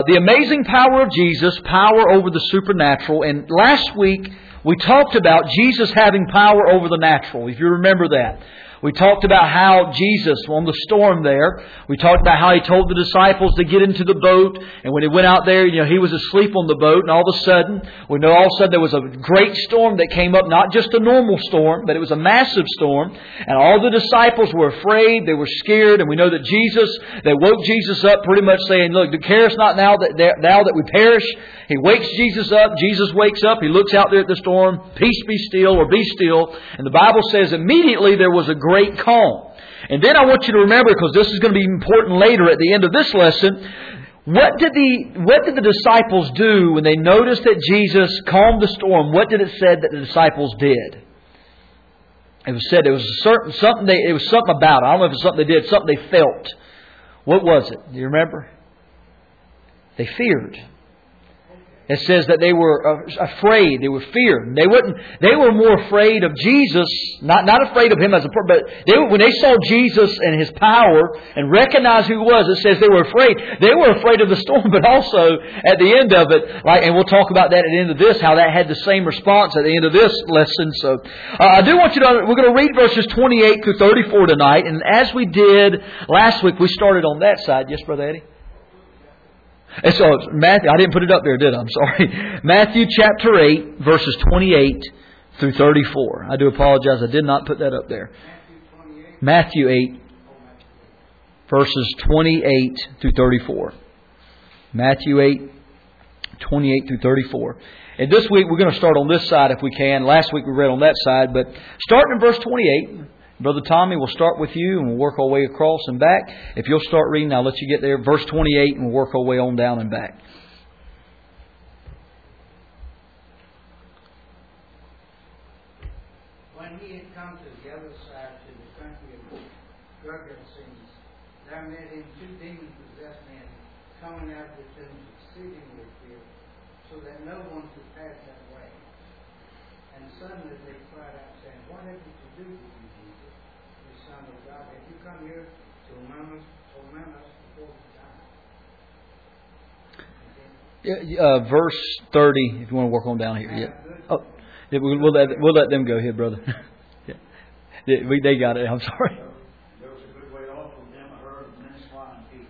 The amazing power of Jesus, power over the supernatural. And last week we talked about Jesus having power over the natural, if you remember that. We talked about how Jesus, on the storm there, we talked about how He told the disciples to get into the boat. And when He went out there, He was asleep on the boat. And all of a sudden, we know all of a sudden there was a great storm that came up. Not just a normal storm, but it was a massive storm. And all the disciples were afraid. They were scared. And we know that they woke Jesus up pretty much saying, "Look, carest not now that we perish." He wakes Jesus up. Jesus wakes up. He looks out there at the storm. "Peace be still," or "be still." And the Bible says immediately there was a great calm. And then I want you to remember, because this is going to be important later at the end of this lesson, what did the disciples do when they noticed that Jesus calmed the storm? What did it say that the disciples did? It was said it was something about it. I don't know if it's something they did, something they felt. What was it? Do you remember? They feared. It says that they were afraid. They were feared. They were more afraid of Jesus, not afraid of Him as a person, but when they saw Jesus and His power and recognized who He was, it says they were afraid. They were afraid of the storm, but also at the end of it, and we'll talk about that at the end of this, how that had the same response at the end of this lesson. So I do want you to, we're going to read verses 28 through 34 tonight. And as we did last week, we started on that side. Yes, Brother Eddie? And so Matthew, I didn't put it up there, did I? I'm sorry. Matthew chapter 8, verses 28 through 34. I do apologize. I did not put that up there. Matthew 8, verses 28 through 34. Matthew 8, 28 through 34. And this week we're going to start on this side if we can. Last week we read on that side. But starting in verse 28... Brother Tommy, we'll start with you and we'll work our way across and back. If you'll start reading, I'll let you get there. Verse 28 and we'll work our way on down and back. When He had come to the other side, to the country of Gergesenes, there met Him 2 demon-possessed men coming out of the tombs exceedingly fearful, so that no one could pass that way. And suddenly they cried out, saying, "What have you to do with you, Jesus, the Son of God? Have you come here to torment us before the time?" Verse 30, if you want to work on down here. Yeah. Oh, yeah, we'll let them go here, brother. Yeah. They got it. I'm sorry. There was a good way off from them, a herd of many swine feeding.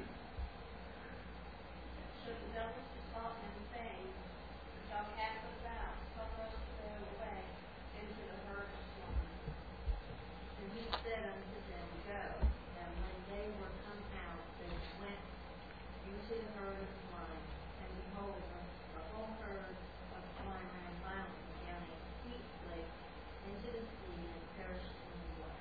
So the devils besought Him, saying, "Shall cast us out, suffer us to go away into the herd of swine." And He said unto them, "Go." And when they were come out, they went into the herd of swine, and behold, the whole herd of swine ran violently down a steep place into the sea, and perished in the way.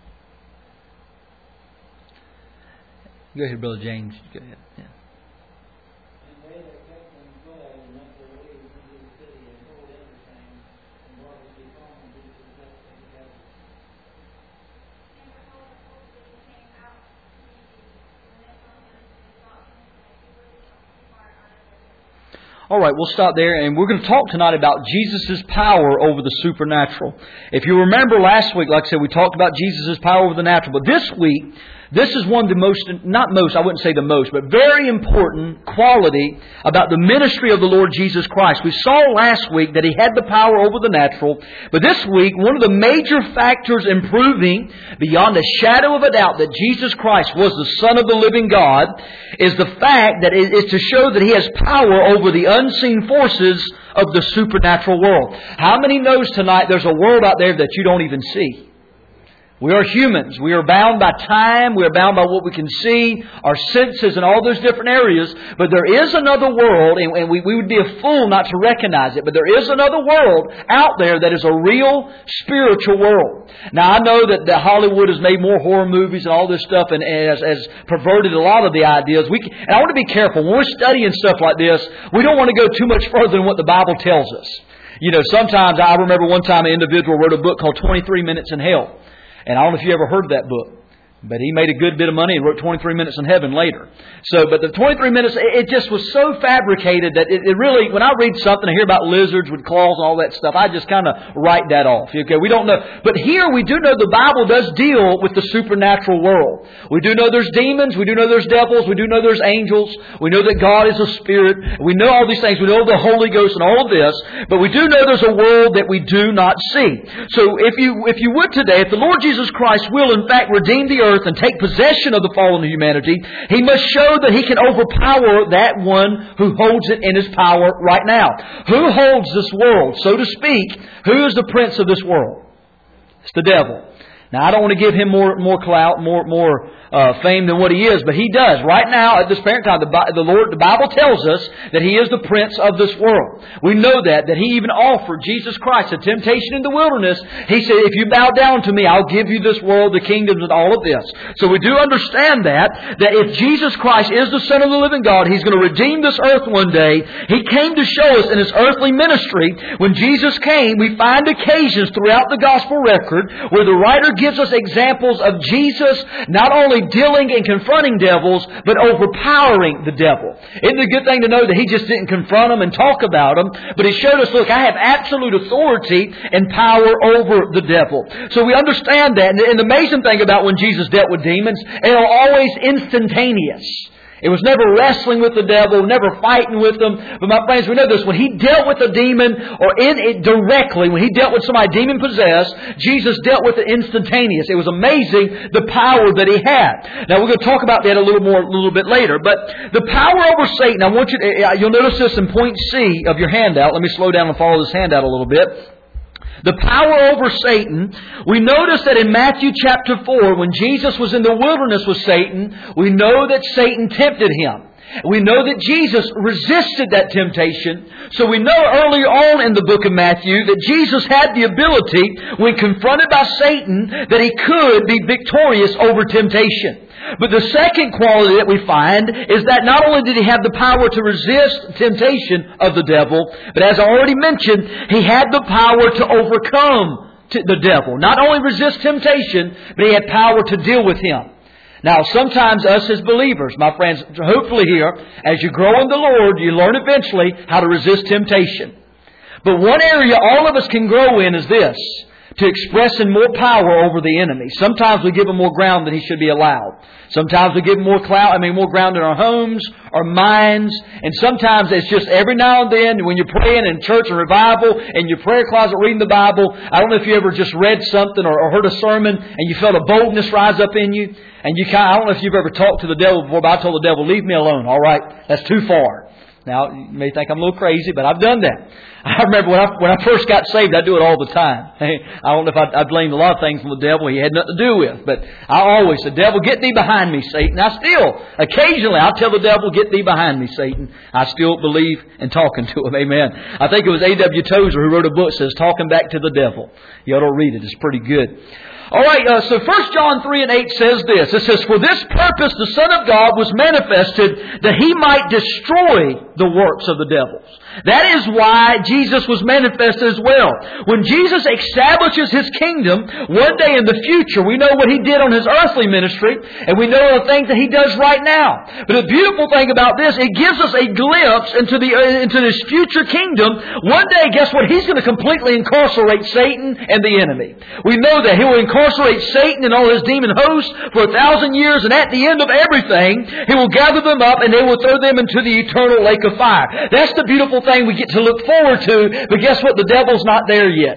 Go ahead, Brother James. Go ahead. Yeah. And they that kept them fled and went their ways into the city and told everything, and what was befallen to the possessed of the devil. And behold, the whole city came out to meet Jesus, and they saw Him, and besought Him that He would depart out of their midst. All right, we'll stop there, and we're going to talk tonight about Jesus' power over the supernatural. If you remember last week, like I said, we talked about Jesus' power over the natural. But this week, this is one of the most, I wouldn't say the most, but very important quality about the ministry of the Lord Jesus Christ. We saw last week that He had the power over the natural. But this week, one of the major factors in proving beyond a shadow of a doubt that Jesus Christ was the Son of the living God is the fact that it is to show that He has power over the unseen forces of the supernatural world. How many knows tonight there's a world out there that you don't even see? We are humans. We are bound by time. We are bound by what we can see, our senses, and all those different areas. But there is another world, and we would be a fool not to recognize it. But there is another world out there that is a real spiritual world. Now, I know that Hollywood has made more horror movies and all this stuff, and has perverted a lot of the ideas. And I want to be careful. When we're studying stuff like this, we don't want to go too much further than what the Bible tells us. You know, sometimes I remember one time an individual wrote a book called 23 Minutes in Hell. And I don't know if you ever heard that book. But he made a good bit of money and wrote 23 Minutes in Heaven later. But the 23 Minutes, it just was so fabricated that it really, when I read something, I hear about lizards with claws and all that stuff, I just kind of write that off. Okay, we don't know. But here we do know the Bible does deal with the supernatural world. We do know there's demons. We do know there's devils. We do know there's angels. We know that God is a spirit. We know all these things. We know the Holy Ghost and all of this. But we do know there's a world that we do not see. So if you would today, if the Lord Jesus Christ will in fact redeem the earth and take possession of the fallen humanity, He must show that He can overpower that one who holds it in His power right now. Who holds this world, so to speak? Who is the prince of this world? It's the devil. Now, I don't want to give him more clout, more fame than what he is, but he does. Right now, at this parent time, the Bible tells us that he is the prince of this world. We know that he even offered Jesus Christ a temptation in the wilderness. He said, if you bow down to me, I'll give you this world, the kingdoms, and all of this. So we do understand that if Jesus Christ is the Son of the living God, He's going to redeem this earth one day. He came to show us in His earthly ministry. When Jesus came, we find occasions throughout the gospel record where the writer gives us examples of Jesus not only dealing and confronting devils, but overpowering the devil. Isn't it a good thing to know that He just didn't confront them and talk about them, but He showed us, look, I have absolute authority and power over the devil. So we understand that. And the amazing thing about when Jesus dealt with demons, they are always instantaneous. It was never wrestling with the devil, never fighting with them. But my friends, we know this. When He dealt with a demon, or in it directly, when He dealt with somebody demon-possessed, Jesus dealt with it instantaneous. It was amazing the power that He had. Now, we're going to talk about that a little bit later. But the power over Satan, I want you'll notice this in point C of your handout. Let me slow down and follow this handout a little bit. The power over Satan, we notice that in Matthew chapter 4, when Jesus was in the wilderness with Satan, we know that Satan tempted Him. We know that Jesus resisted that temptation. So we know earlier on in the book of Matthew that Jesus had the ability, when confronted by Satan, that He could be victorious over temptation. But the second quality that we find is that not only did He have the power to resist temptation of the devil, but as I already mentioned, He had the power to overcome the devil. Not only resist temptation, but He had power to deal with him. Now, sometimes us as believers, my friends, hopefully here, as you grow in the Lord, you learn eventually how to resist temptation. But one area all of us can grow in is this: to expressing more power over the enemy. Sometimes we give him more ground than he should be allowed. Sometimes we give him more ground in our homes, our minds. And sometimes it's just every now and then when you're praying in church and revival, in your prayer closet reading the Bible. I don't know if you ever just read something or heard a sermon and you felt a boldness rise up in you. And I don't know if you've ever talked to the devil before, but I told the devil, leave me alone. All right, that's too far. Now, you may think I'm a little crazy, but I've done that. I remember when I first got saved, I do it all the time. I don't know if I blamed a lot of things on the devil he had nothing to do with. But I always said, devil, get thee behind me, Satan. Occasionally, I'll tell the devil, get thee behind me, Satan. I still believe in talking to him. Amen. I think it was A.W. Tozer who wrote a book that says, Talking Back to the Devil. You ought to read it. It's pretty good. All right, so 1 John 3:8 says this. It says, For this purpose the Son of God was manifested, that He might destroy the works of the devils. That is why Jesus was manifested as well. When Jesus establishes His kingdom, one day in the future, we know what He did on His earthly ministry, and we know the things that He does right now. But the beautiful thing about this, it gives us a glimpse into this future kingdom. One day, guess what? He's going to completely incarcerate Satan and the enemy. We know that He will incarcerate Satan and all his demon hosts for 1,000 years, and at the end of everything, He will gather them up and they will throw them into the eternal lake of fire. That's the beautiful thing we get to look forward to, but guess what? The devil's not there yet.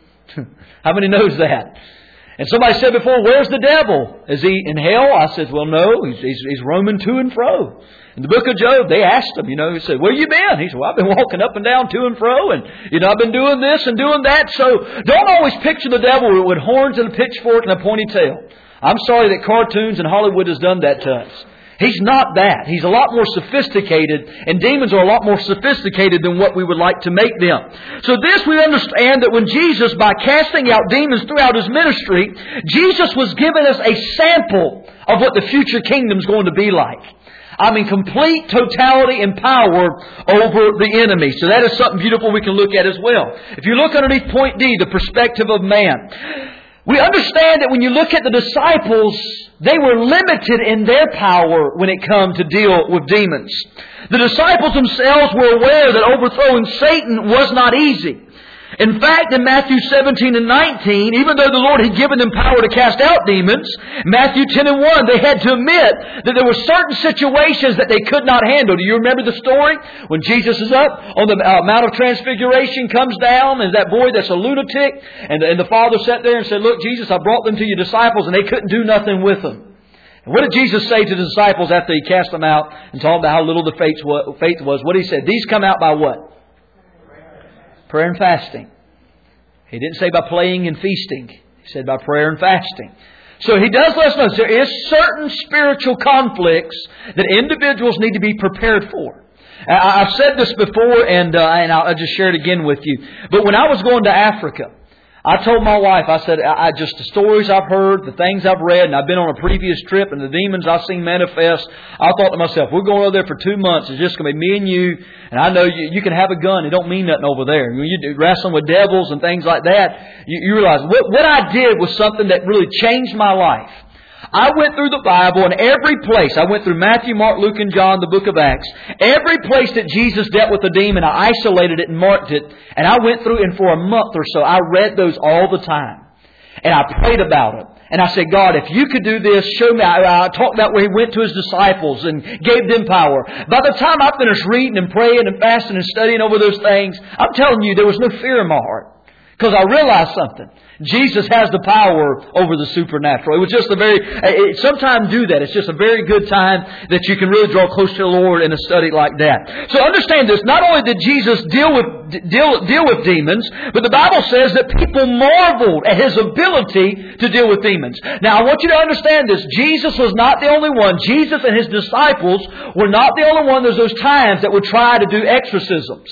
How many knows that? And somebody said before, where's the devil? Is he in hell? I said, well, no, he's roaming to and fro. In the book of Job, they asked him, he said, where you been? He said, well, I've been walking up and down to and fro, and, I've been doing this and doing that. So don't always picture the devil with horns and a pitchfork and a pointy tail. I'm sorry that cartoons and Hollywood has done that to us. He's not that. He's a lot more sophisticated, and demons are a lot more sophisticated than what we would like to make them. So this we understand that when Jesus, by casting out demons throughout His ministry, Jesus was giving us a sample of what the future kingdom is going to be like. Complete totality and power over the enemy. So that is something beautiful we can look at as well. If you look underneath point D, the perspective of man. We understand that when you look at the disciples, they were limited in their power when it come to deal with demons. The disciples themselves were aware that overthrowing Satan was not easy. In fact, in Matthew 17 and 19, even though the Lord had given them power to cast out demons, Matthew 10 and 1, they had to admit that there were certain situations that they could not handle. Do you remember the story? When Jesus is up on the Mount of Transfiguration, comes down, and that boy that's a lunatic, and the father sat there and said, "Look, Jesus, I brought them to your disciples, and they couldn't do nothing with them." And what did Jesus say to the disciples after He cast them out and told them about how little the faith was? What He said? These come out by what? Prayer and fasting. He didn't say by playing and feasting. He said by prayer and fasting. So He does let us know there is certain spiritual conflicts that individuals need to be prepared for. I've said this before, and I'll just share it again with you. But when I was going to Africa, I told my wife, I said, I just the stories I've heard, the things I've read, and I've been on a previous trip, and the demons I've seen manifest, I thought to myself, we're going over there for 2 months. It's just going to be me and you, and I know you can have a gun. It don't mean nothing over there. When you're wrestling with devils and things like that, you realize what I did was something that really changed my life. I went through the Bible, and every place, I went through Matthew, Mark, Luke, and John, the book of Acts. Every place that Jesus dealt with a demon, I isolated it and marked it. And I went through, and for a month or so, I read those all the time. And I prayed about it. And I said, God, if you could do this, show me. I talked about where He went to His disciples and gave them power. By the time I finished reading and praying and fasting and studying over those things, I'm telling you, there was no fear in my heart. Because I realized something. Jesus has the power over the supernatural. It was just sometimes do that. It's just a very good time that you can really draw close to the Lord in a study like that. So understand this. Not only did Jesus deal with demons, but the Bible says that people marveled at His ability to deal with demons. Now I want you to understand this. Jesus was not the only one. Jesus and His disciples were not the only one. There's those times that would try to do exorcisms.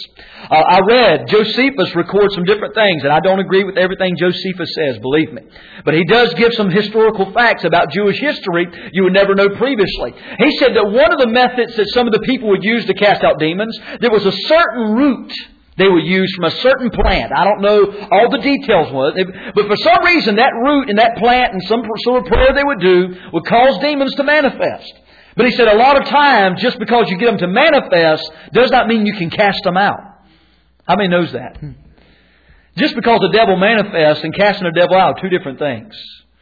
I read Josephus records some different things, and I don't agree with everything Josephus says, believe me. But he does give some historical facts about Jewish history you would never know previously. He said that one of the methods that some of the people would use to cast out demons, there was a certain root they would use from a certain plant. I don't know all the details of it, but for some reason that root and that plant and some sort of prayer they would do would cause demons to manifest. But he said a lot of times, just because you get them to manifest does not mean you can cast them out. How many knows that? Just because the devil manifests and casting a devil out are two different things.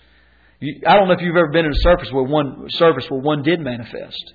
I don't know if you've ever been in a service where one did manifest.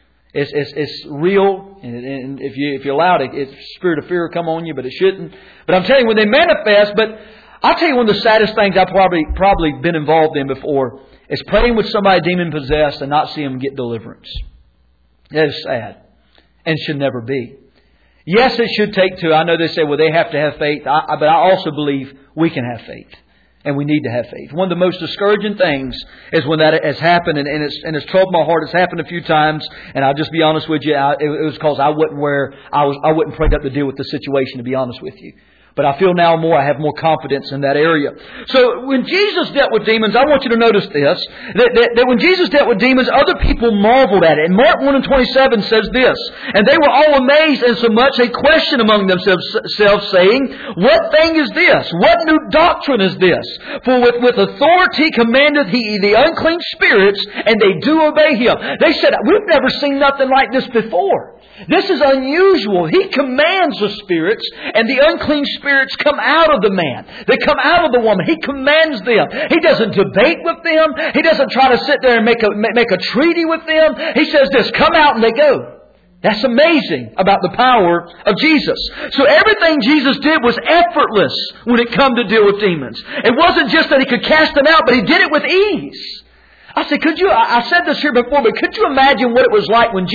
It's real, and if you allow it, it's spirit of fear will come on you, but it shouldn't. But I'm telling you, when they manifest, but I'll tell you one of the saddest things I've probably been involved in before is praying with somebody demon possessed and not seeing them get deliverance. That is sad, and should never be. Yes, it should take two. I know they say, well, they have to have faith. But I also believe we can have faith. And we need to have faith. One of the most discouraging things is when that has happened, and it's troubled my heart. It's happened a few times, and I'll just be honest with you. It was because I wasn't prayed up to deal with the situation, to be honest with you. But I feel now I have more confidence in that area. So when Jesus dealt with demons, I want you to notice this, that when Jesus dealt with demons, other people marveled at it. And Mark 1:27 says this, and they were all amazed, insomuch they questioned among themselves, saying, what thing is this? What new doctrine is this? For with authority commandeth He the unclean spirits, and they do obey Him. They said, we've never seen nothing like this before. This is unusual. He commands the spirits, and the unclean spirits come out of the man. They come out of the woman. He commands them. He doesn't debate with them. He doesn't try to sit there and make a treaty with them. He says this, come out, and they go. That's amazing about the power of Jesus. So everything Jesus did was effortless when it come to deal with demons. It wasn't just that He could cast them out, but He did it with ease. I said this here before, but could you imagine what it was like when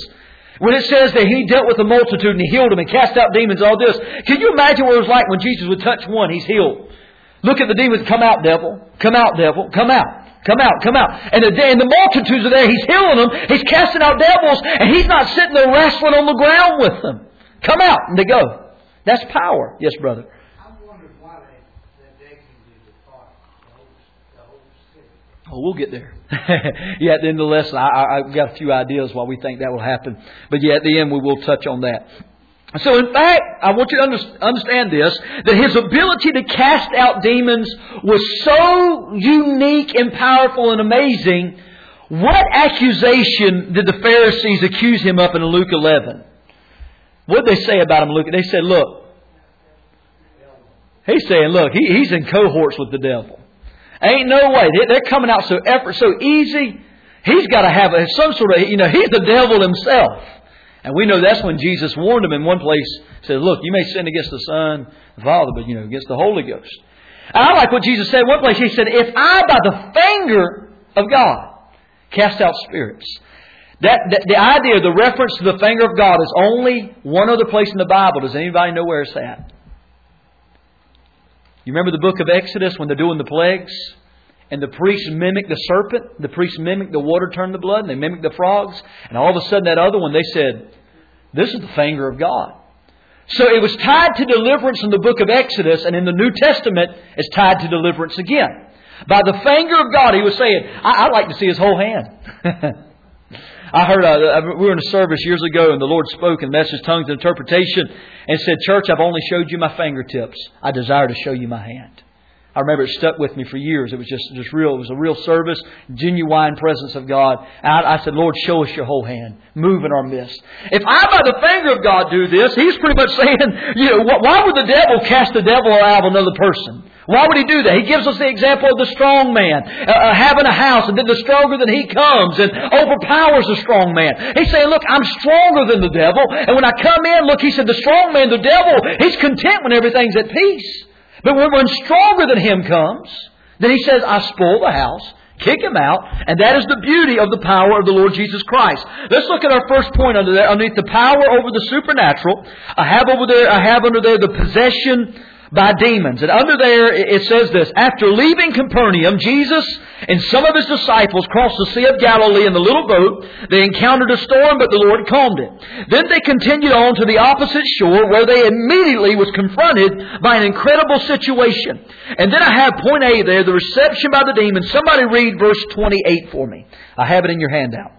it says that He dealt with the multitude and He healed them and cast out demons, all this. Can you imagine what it was like when Jesus would touch one, He's healed? Look at the demons, come out, devil. Come out, devil. Come out. Come out, come out. And the multitudes are there. He's healing them. He's casting out devils. And He's not sitting there wrestling on the ground with them. Come out. And they go. That's power. Yes, brother. I wondered why they can do the whole city. Oh, we'll get there. Yeah, at the end of the lesson, I've got a few ideas why we think that will happen. But yeah, at the end, we will touch on that. So in fact, I want you to understand this, that His ability to cast out demons was so unique and powerful and amazing. What accusation did the Pharisees accuse Him of in Luke 11? What did they say about Him, Luke? They said, look, He's saying, look, he's in cohorts with the devil. Ain't no way. They're coming out so easy. He's got to have some sort of, he's the devil himself. And we know that's when Jesus warned him in one place. He said, look, you may sin against the Son, the Father, but, against the Holy Ghost. And I like what Jesus said in one place. He said, if I by the finger of God cast out spirits. The idea, the reference to the finger of God is only one other place in the Bible. Does anybody know where it's at? You remember the book of Exodus when they're doing the plagues? And the priests mimicked the serpent. The priests mimicked the water turned to blood. And they mimicked the frogs. And all of a sudden that other one, they said, this is the finger of God. So it was tied to deliverance in the book of Exodus. And in the New Testament, it's tied to deliverance again. By the finger of God, He was saying, I'd like to see His whole hand. I heard, we were in a service years ago and the Lord spoke in message, tongues, and interpretation and said, church, I've only showed you my fingertips. I desire to show you my hand. I remember it stuck with me for years. It was just real. It was a real service, genuine presence of God. And I said, Lord, show us your whole hand. Move in our midst. If I by the finger of God do this, He's pretty much saying, why would the devil cast the devil out of another person? Why would he do that? He gives us the example of the strong man having a house, and then the stronger than he comes and overpowers the strong man. He's saying, look, I'm stronger than the devil. And when I come in, look, he said, the strong man, the devil, he's content when everything's at peace. But when stronger than him comes, then he says, I spoil the house, kick him out. And that is the beauty of the power of the Lord Jesus Christ. Let's look at our first point under there. Underneath the power over the supernatural, I have under there the possession by demons. And under there it says this, after leaving Capernaum, Jesus and some of His disciples crossed the Sea of Galilee in the little boat. They encountered a storm, but the Lord calmed it. Then they continued on to the opposite shore, where they immediately was confronted by an incredible situation. And then I have point A there, the reception by the demons. Somebody read verse 28 for me. I have it in your handout.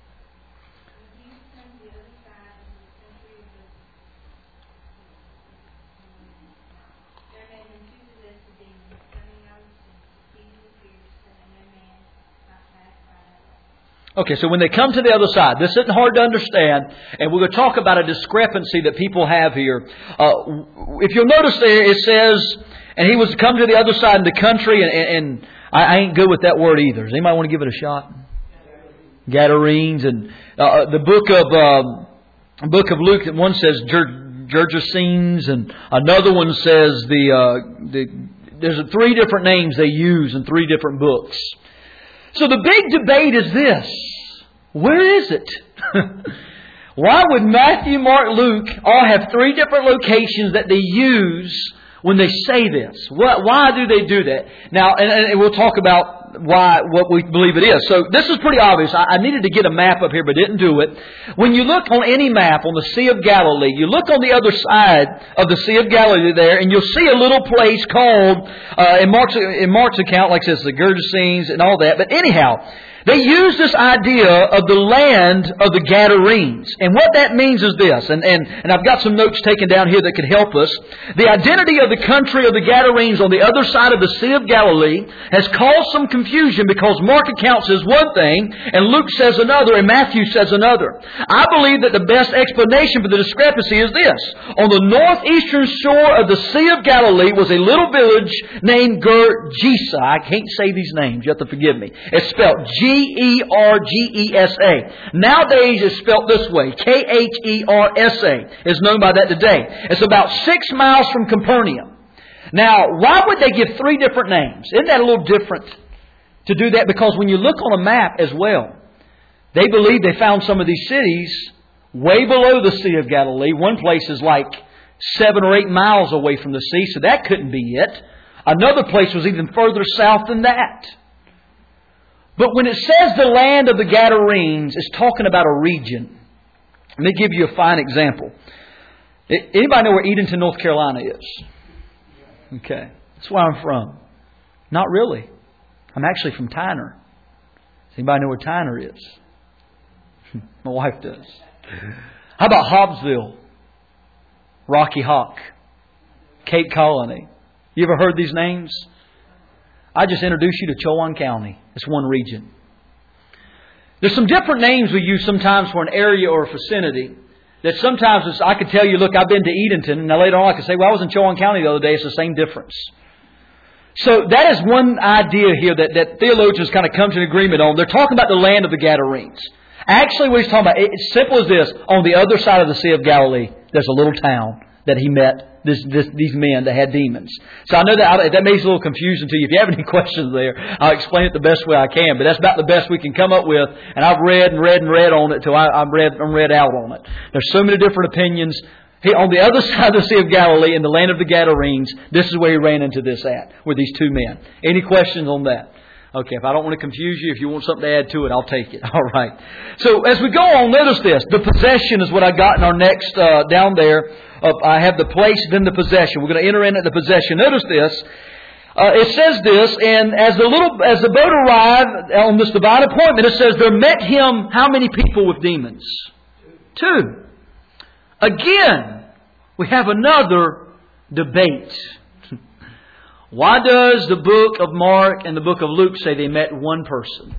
Okay, so when they come to the other side, this isn't hard to understand, and we're going to talk about a discrepancy that people have here. If you'll notice there, it says, and He was to come to the other side in the country, and I ain't good with that word either. Does anybody want to give it a shot? Gadarenes, and the book of Luke, one says Gergesenes, and another one says there's 3 different names they use in 3 different books. So the big debate is this. Where is it? Why would Matthew, Mark, Luke all have 3 different locations that they use when they say this? Why do they do that? Now, and we'll talk about what we believe it is. So this is pretty obvious. I needed to get a map up here, but didn't do it. When you look on any map on the Sea of Galilee, you look on the other side of the Sea of Galilee there, and you'll see a little place called, in Mark's account, like it says, the Gergesenes and all that. But anyhow, they use this idea of the land of the Gadarenes. And what that means is this, and I've got some notes taken down here that could help us. The identity of the country of the Gadarenes on the other side of the Sea of Galilee has caused some confusion because Mark account says one thing, and Luke says another, and Matthew says another. I believe that the best explanation for the discrepancy is this. On the northeastern shore of the Sea of Galilee was a little village named Gergesa. I can't say these names. You have to forgive me. It's spelled Gergesa. Nowadays it's spelled this way. Khersa is known by that today. It's about 6 miles from Capernaum. Now, why would they give 3 different names? Isn't that a little different to do that? Because when you look on a map as well, they believe they found some of these cities way below the Sea of Galilee. One place is like 7 or 8 miles away from the sea, so that couldn't be it. Another place was even further south than that. But when it says the land of the Gadarenes, it's talking about a region. Let me give you a fine example. Anybody know where Edenton, North Carolina is? Okay. That's where I'm from. Not really. I'm actually from Tyner. Does anybody know where Tyner is? My wife does. How about Hobbsville? Rocky Hawk, Cape Colony. You ever heard these names? I just introduced you to Chowan County. It's one region. There's some different names we use sometimes for an area or a vicinity. That sometimes I could tell you, look, I've been to Edenton. And now later on I could say, well, I was in Chowan County the other day. It's the same difference. So that is one idea here that theologians kind of come to an agreement on. They're talking about the land of the Gadarenes. Actually, what he's talking about, it's simple as this. On the other side of the Sea of Galilee, there's a little town that he met. These men that had demons. So I know that makes it a little confusing to you. If you have any questions there, I'll explain it the best way I can. But that's about the best we can come up with. And I've read on it till I'm read out on it. There's so many different opinions. On the other side of the Sea of Galilee, in the land of the Gadarenes, this is where he ran into this at, with these two men. Any questions on that? Okay, if I don't want to confuse you, if you want something to add to it, I'll take it. All right. So as we go on, notice this. The possession is what I got in our next, down there. I have the place, then the possession. We're going to enter in at the possession. Notice this. It says this, and as the boat arrived on this divine appointment, it says there met him how many people with demons? 2. Again, we have another debate. Why does the book of Mark and the book of Luke say they met one person?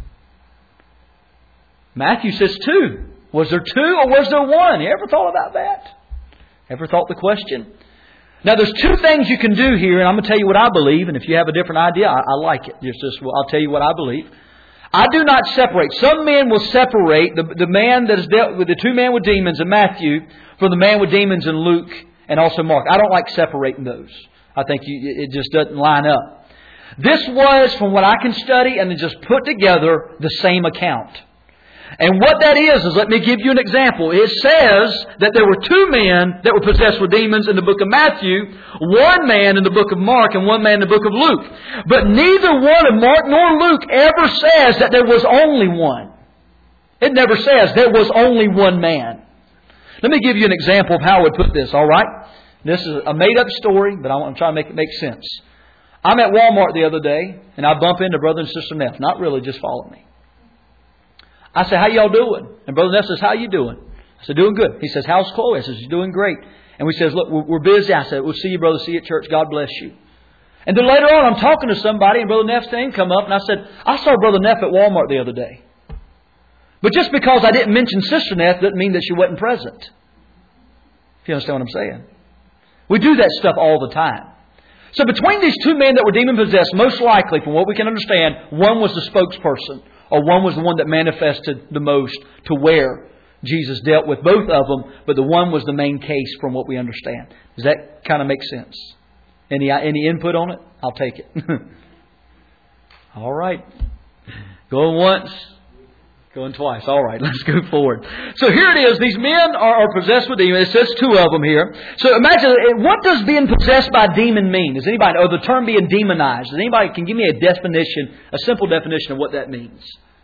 Matthew says 2. Was there 2 or was there 1? You ever thought about that? Ever thought the question? Now there's 2 things you can do here, and I'm going to tell you what I believe, and if you have a different idea, I like it. I'll tell you what I believe. I do not separate. Some men will separate the man that is dealt with, the 2 men with demons in Matthew, from the man with demons in Luke and also Mark. I don't like separating those. I think it just doesn't line up. This was, from what I can study, and just put together the same account. And what that is let me give you an example. It says that there were 2 men that were possessed with demons in the book of Matthew, 1 man in the book of Mark, and 1 man in the book of Luke. But neither one of Mark nor Luke ever says that there was only one. It never says there was only 1 man. Let me give you an example of how I would put this, all right? This is a made-up story, but I'm trying to make it make sense. I'm at Walmart the other day, and I bump into Brother and Sister Neff. Not really, just follow me. I say, how y'all doing? And Brother Neff says, how you doing? I said, doing good. He says, how's Chloe? I says, she's doing great. And we says, look, we're busy. I said, we'll see you, brother. See you at church. God bless you. And then later on, I'm talking to somebody, and Brother Neff's name come up, and I said, I saw Brother Neff at Walmart the other day. But just because I didn't mention Sister Neff doesn't mean that she wasn't present. If you understand what I'm saying. We do that stuff all the time. So between these 2 men that were demon-possessed, most likely, from what we can understand, one was the spokesperson, or one was the one that manifested the most to where Jesus dealt with both of them, but the one was the main case from what we understand. Does that kind of make sense? Any input on it? I'll take it. All right. Going once. Going twice. All right, let's go forward. So here it is. These men are possessed with demons. It says 2 of them here. So imagine, what does being possessed by a demon mean? Does anybody, or the term being demonized, does anybody can give me a definition, a simple definition of what that means?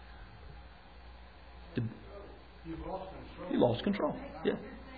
You lost control. Yeah.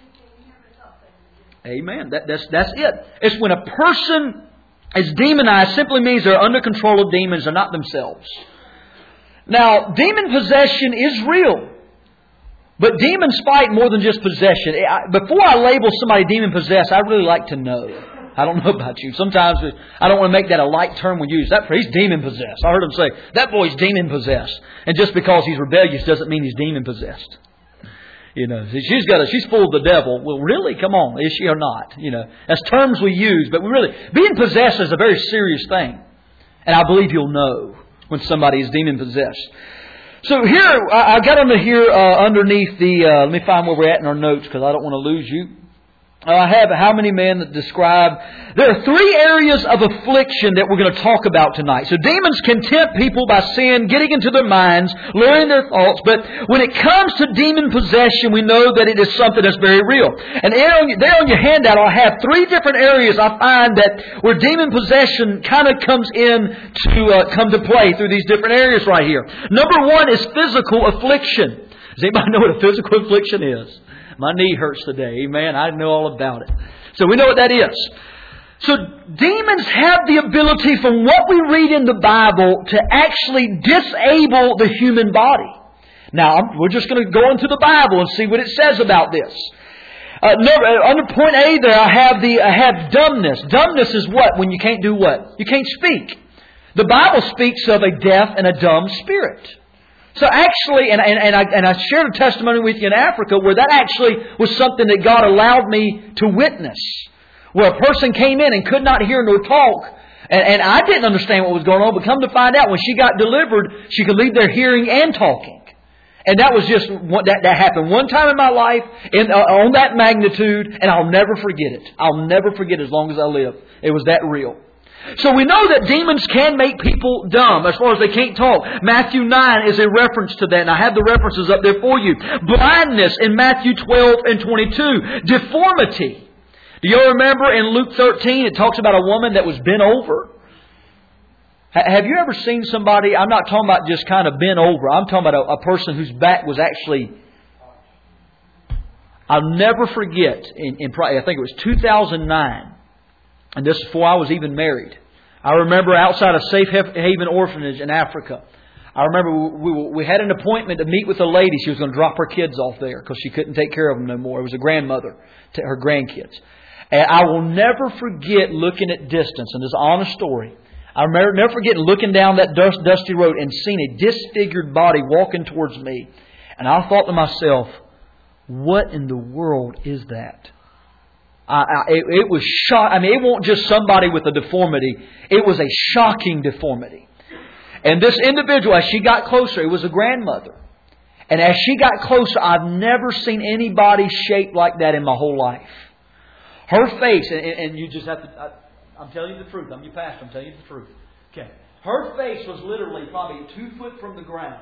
Amen. That's it. It's when a person is demonized, simply means they're under control of demons, they're not themselves. Now, demon possession is real. But demons fight more than just possession. Before I label somebody demon possessed, I really like to know. I don't know about you. Sometimes I don't want to make that a light term we use. He's demon possessed. I heard him say, that boy's demon possessed. And just because he's rebellious doesn't mean he's demon possessed. You know, she's full of the devil. Well, really? Come on. Is she or not? You know, that's terms we use. But being possessed is a very serious thing. And I believe you'll know when somebody is demon-possessed. So here, I got under here underneath the... let me find where we're at in our notes because I don't want to lose you. I have how many men that describe... There are 3 areas of affliction that we're going to talk about tonight. So demons can tempt people by sin, getting into their minds, luring their thoughts. But when it comes to demon possession, we know that it is something that's very real. And there on your handout, I'll have 3 different areas I find that where demon possession kind of comes in to come to play through these different areas right here. Number 1 is physical affliction. Does anybody know what a physical affliction is? My knee hurts today. Amen. I know all about it. So we know what that is. So demons have the ability, from what we read in the Bible, to actually disable the human body. Now, we're just going to go into the Bible and see what it says about this. Under point A there, I have dumbness. Dumbness is what? When you can't do what? You can't speak. The Bible speaks of a deaf and a dumb spirit. So actually, and I shared a testimony with you in Africa where that actually was something that God allowed me to witness. Where a person came in and could not hear nor talk. And I didn't understand what was going on, but come to find out, when she got delivered, she could leave there hearing and talking. And that was just, that happened one time in my life, on that magnitude, and I'll never forget it. I'll never forget it as long as I live. It was that real. So we know that demons can make people dumb as far as they can't talk. Matthew 9 is a reference to that, and I have the references up there for you. Blindness in Matthew 12 and 22. Deformity. Do you remember in Luke 13, it talks about a woman that was bent over? Have you ever seen somebody, I'm not talking about just kind of bent over, I'm talking about a person whose back was actually... I'll never forget, I think it was 2009, and this is before I was even married. I remember outside of Safe Haven Orphanage in Africa, I remember we had an appointment to meet with a lady. She was going to drop her kids off there because she couldn't take care of them no more. It was a grandmother to her grandkids. And I will never forget looking at distance, and this is an honest story. I never forget looking down that dusty road and seeing a disfigured body walking towards me. And I thought to myself, what in the world is that? It was shock. I mean, it wasn't just somebody with a deformity. It was a shocking deformity. And this individual, as she got closer, it was a grandmother. And as she got closer, I've never seen anybody shaped like that in my whole life. Her face, and you just have to... I'm telling you the truth. I'm your pastor. I'm telling you the truth. Okay. Her face was literally probably 2 foot from the ground.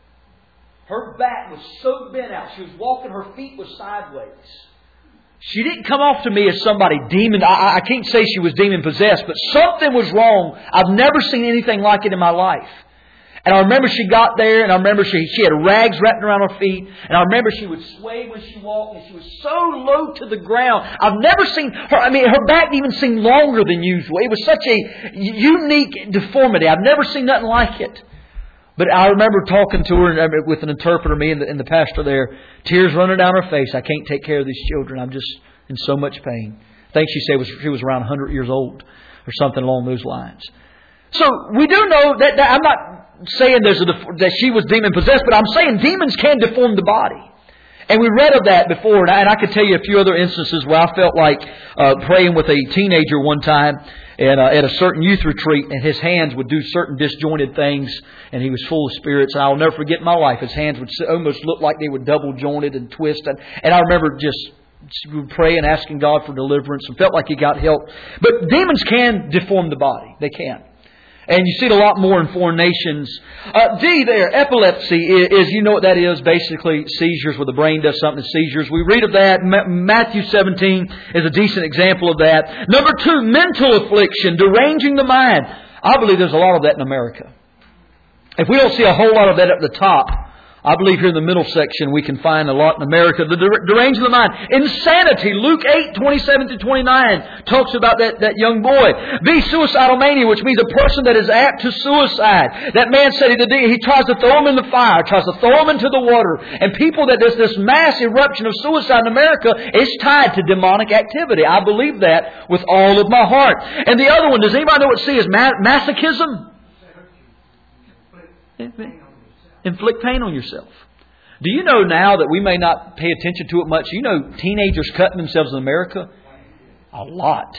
Her back was so bent out. She was walking. Her feet was sideways. She didn't come off to me as somebody demon. I can't say she was demon possessed, but something was wrong. I've never seen anything like it in my life. And I remember she got there, and I remember she had rags wrapped around her feet. And I remember she would sway when she walked, and she was so low to the ground. I've never seen her, her back even seemed longer than usual. It was such a unique deformity. I've never seen nothing like it. But I remember talking to her with an interpreter, me and the pastor there, tears running down her face. I can't take care of these children. I'm just in so much pain. I think she said she was around 100 years old or something along those lines. So we do know that I'm not saying that she was demon possessed, but I'm saying demons can deform the body. And we read of that before, and I could tell you a few other instances where I felt like praying with a teenager one time at a certain youth retreat, and his hands would do certain disjointed things, and he was full of spirits. And I'll never forget in my life, his hands would almost look like they were double jointed and twisted. And I remember just praying, asking God for deliverance, and felt like he got help. But demons can deform the body. They can. And you see it a lot more in foreign nations. D there, epilepsy is, you know what that is, basically seizures where the brain does something, seizures. We read of that. Matthew 17 is a decent example of that. Number 2, mental affliction, deranging the mind. I believe there's a lot of that in America. If we don't see a whole lot of that at the top, I believe here in the middle section we can find a lot in America. The deranging of the mind. Insanity. Luke 8:27-29 talks about that young boy. B, suicidal mania, which means a person that is apt to suicide. That man said he tries to throw him in the fire, tries to throw him into the water. And people that there's this mass eruption of suicide in America is tied to demonic activity. I believe that with all of my heart. And the other one, does anybody know what C is? Masochism? Inflict pain on yourself. Do you know now that we may not pay attention to it much? You know teenagers cutting themselves in America? A lot.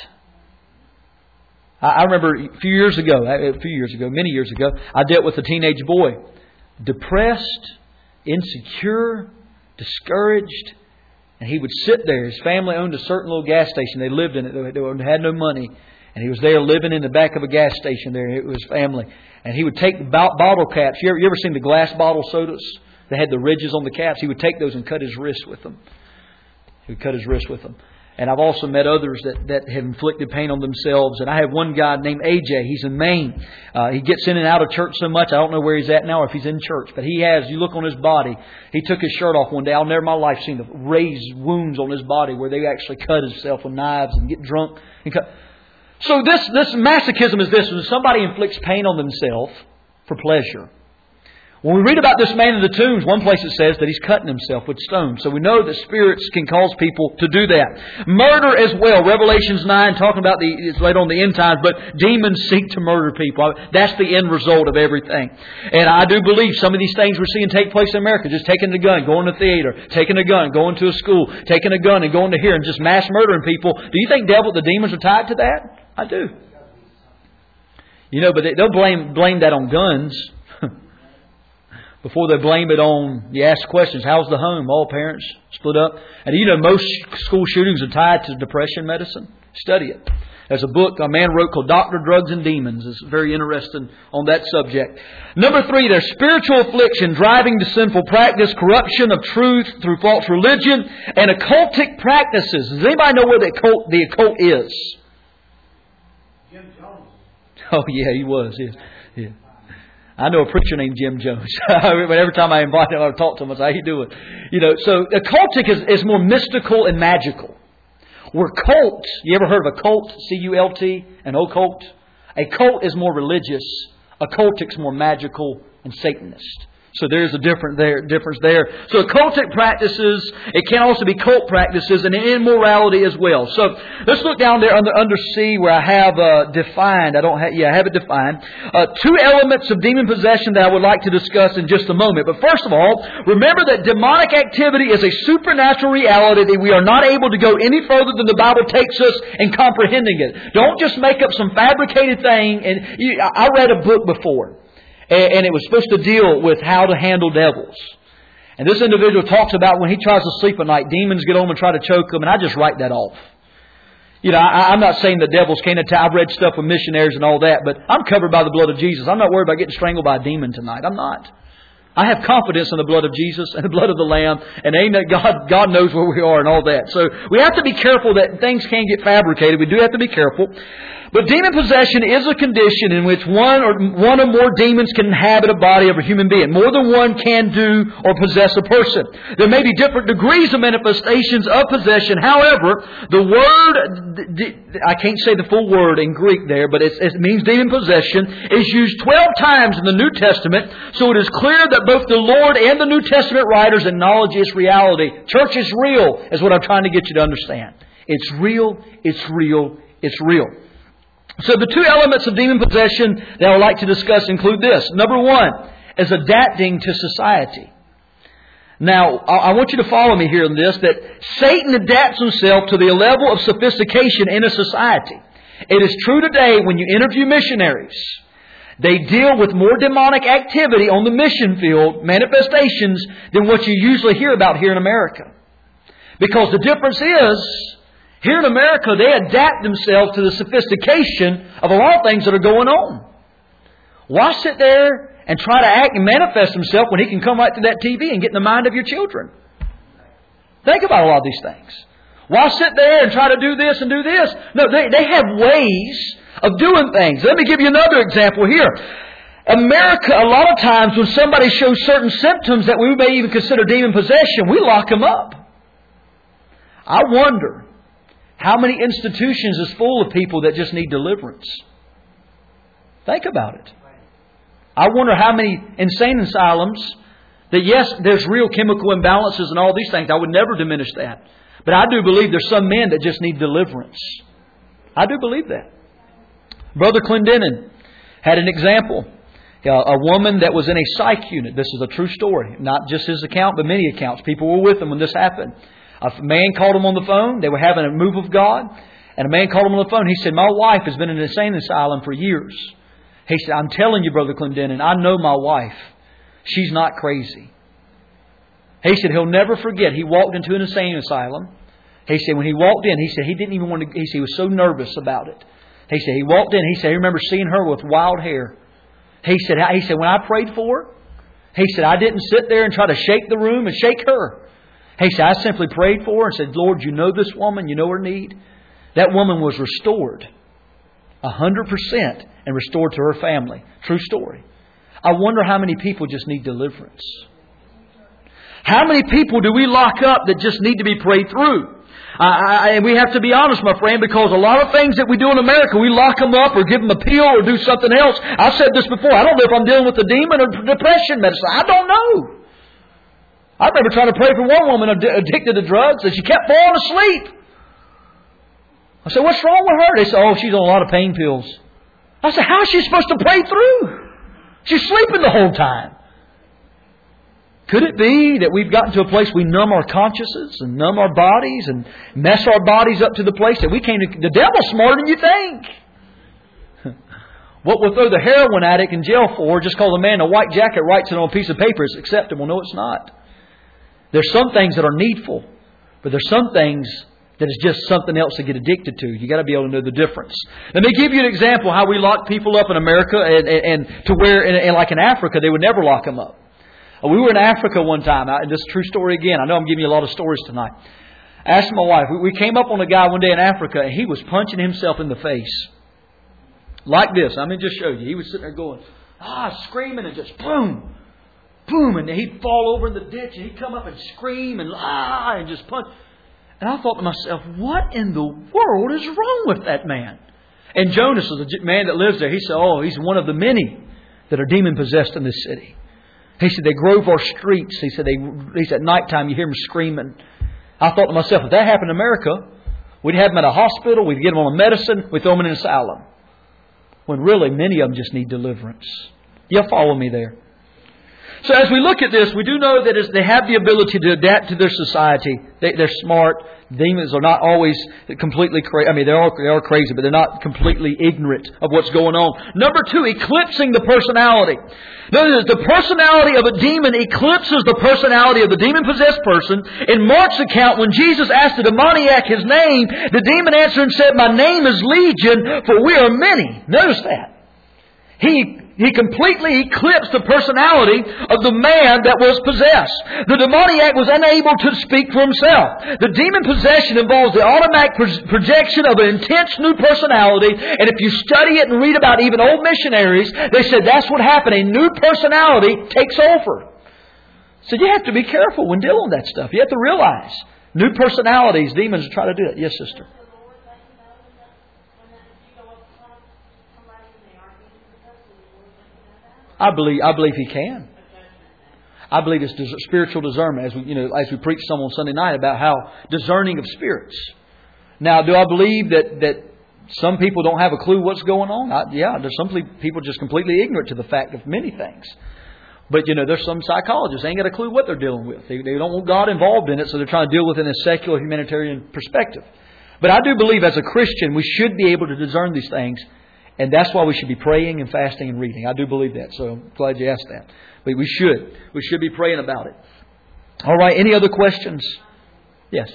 I remember many years ago, I dealt with a teenage boy. Depressed, insecure, discouraged. And he would sit there. His family owned a certain little gas station. They lived in it. They had no money. And he was there living in the back of a gas station there. It was his family. And he would take the bottle caps. You ever seen the glass bottle sodas? They had the ridges on the caps. He would take those and cut his wrist with them. He would cut his wrist with them. And I've also met others that have inflicted pain on themselves. And I have one guy named AJ. He's in Maine. He gets in and out of church so much. I don't know where he's at now or if he's in church. But he has, you look on his body. He took his shirt off one day. I'll never in my life seen the raised wounds on his body where they actually cut himself with knives and get drunk and cut. So this masochism is this. When somebody inflicts pain on themselves for pleasure. When we read about this man in the tombs, one place it says that he's cutting himself with stones. So we know that spirits can cause people to do that. Murder as well. Revelations 9 talking about it's later on the end times, but demons seek to murder people. That's the end result of everything. And I do believe some of these things we're seeing take place in America, just taking a gun, going to the theater, taking a gun, going to a school, taking a gun and going to here and just mass murdering people. Do you think the demons are tied to that? I do. You know, but they'll blame that on guns. Before they blame it on, you ask questions, how's the home? All parents split up. And you know, most school shootings are tied to depression medicine. Study it. There's a book a man wrote called Doctor, Drugs, and Demons. It's very interesting on that subject. Number 3, there's spiritual affliction, driving to sinful practice, corruption of truth through false religion, and occultic practices. Does anybody know where the occult is? Jim Jones. Oh, yeah, he was. Yeah. I know a preacher named Jim Jones. Every time I invite him, I talk to him. I say, how you doing? You know, so occultic is more mystical and magical. Where cult, you ever heard of a cult? C-U-L-T, an occult? A cult is more religious. Occultic's more magical and Satanist. So there's a difference there. So occultic practices, it can also be cult practices and immorality as well. So let's look down there under C where I have defined. I have it defined. 2 elements of demon possession that I would like to discuss in just a moment. But first of all, remember that demonic activity is a supernatural reality that we are not able to go any further than the Bible takes us in comprehending it. Don't just make up some fabricated thing. And I read a book before. And it was supposed to deal with how to handle devils. And this individual talks about when he tries to sleep at night, demons get on him and try to choke him, and I just write that off. You know, I'm not saying that devils can't attack. I've read stuff with missionaries and all that, but I'm covered by the blood of Jesus. I'm not worried about getting strangled by a demon tonight. I'm not. I have confidence in the blood of Jesus and the blood of the Lamb, and amen. God knows where we are and all that. So we have to be careful that things can't get fabricated. We do have to be careful. But demon possession is a condition in which one or more demons can inhabit a body of a human being. More than one can do or possess a person. There may be different degrees of manifestations of possession. However, the word, I can't say the full word in Greek there, but it means demon possession, is used 12 times in the New Testament. So it is clear that both the Lord and the New Testament writers acknowledge its reality. Church is real, is what I'm trying to get you to understand. It's real, it's real, it's real. So the 2 elements of demon possession that I would like to discuss include this. Number 1 is adapting to society. Now, I want you to follow me here in this, that Satan adapts himself to the level of sophistication in a society. It is true today when you interview missionaries, they deal with more demonic activity on the mission field, manifestations, than what you usually hear about here in America. Because the difference is, here in America, they adapt themselves to the sophistication of a lot of things that are going on. Why sit there and try to act and manifest himself when he can come right to that TV and get in the mind of your children? Think about a lot of these things. Why sit there and try to do this and do this? No, they have ways of doing things. Let me give you another example here. America, a lot of times when somebody shows certain symptoms that we may even consider demon possession, we lock them up. I wonder how many institutions is full of people that just need deliverance? Think about it. I wonder how many insane asylums that, yes, there's real chemical imbalances and all these things. I would never diminish that. But I do believe there's some men that just need deliverance. I do believe that. Brother Clendenin had an example. A woman that was in a psych unit. This is a true story. Not just his account, but many accounts. People were with him when this happened. A man called him on the phone. They were having a move of God. And a man called him on the phone. He said, my wife has been in an insane asylum for years. He said, I'm telling you, Brother Clendenin, I know my wife. She's not crazy. He said, he'll never forget. He walked into an insane asylum. He said, when he walked in, he said, he didn't even want to, he said, he was so nervous about it. He said, he walked in, he said, he remember seeing her with wild hair. He said, when I prayed for her, he said, I didn't sit there and try to shake the room and shake her. He said, I simply prayed for her and said, Lord, you know this woman, you know her need. That woman was restored 100% and restored to her family. True story. I wonder how many people just need deliverance. How many people do we lock up that just need to be prayed through? And we have to be honest, my friend, because a lot of things that we do in America, we lock them up or give them a pill or do something else. I've said this before. I don't know if I'm dealing with a demon or depression medicine. I don't know. I remember trying to pray for one woman addicted to drugs, and she kept falling asleep. I said, what's wrong with her? They said, oh, she's on a lot of pain pills. I said, how is she supposed to pray through? She's sleeping the whole time. Could it be that we've gotten to a place we numb our consciences and numb our bodies and mess our bodies up to the place that we can't... The devil's smarter than you think. What we'll throw the heroin addict in jail for just because a man in a white jacket writes it on a piece of paper is acceptable. No, it's not. There's some things that are needful, but there's some things that is just something else to get addicted to. You got to be able to know the difference. Let me give you an example how we lock people up in America and to where, and like in Africa, they would never lock them up. We were in Africa one time, and this is a true story again. I know I'm giving you a lot of stories tonight. I asked my wife, we came up on a guy one day in Africa, and he was punching himself in the face. Like this. I'm going to just show you. He was sitting there going, screaming and just boom, boom. And he'd fall over in the ditch, and he'd come up and scream and just punch. And I thought to myself, what in the world is wrong with that man? And Jonas is the man that lives there. He said, he's one of the many that are demon-possessed in this city. He said, they grove our streets. He said, at nighttime you hear them screaming. I thought to myself, if that happened in America, we'd have them at a hospital, we'd get them on a medicine, we'd throw them in an asylum. When really, many of them just need deliverance. You'll follow me there. So as we look at this, we do know that they have the ability to adapt to their society. They're smart. Demons are not always completely crazy. I mean, they are crazy, but they're not completely ignorant of what's going on. Number 2, eclipsing the personality. Notice the personality of a demon eclipses the personality of the demon-possessed person. In Mark's account, when Jesus asked the demoniac his name, the demon answered and said, "My name is Legion, for we are many." Notice that. He completely eclipsed the personality of the man that was possessed. The demoniac was unable to speak for himself. The demon possession involves the automatic projection of an intense new personality. And if you study it and read about even old missionaries, they said that's what happened. A new personality takes over. So you have to be careful when dealing with that stuff. You have to realize new personalities, demons try to do it. Yes, sister. I believe He can. I believe it's spiritual discernment, as we preached some on Sunday night about how discerning of spirits. Now, do I believe that some people don't have a clue what's going on? There's some people just completely ignorant to the fact of many things. But there's some psychologists ain't got a clue what they're dealing with. They don't want God involved in it, so they're trying to deal with it in a secular humanitarian perspective. But I do believe as a Christian we should be able to discern these things. And that's why we should be praying and fasting and reading. I do believe that. So I'm glad you asked that. But we should. We should be praying about it. All right. Any other questions? Yes.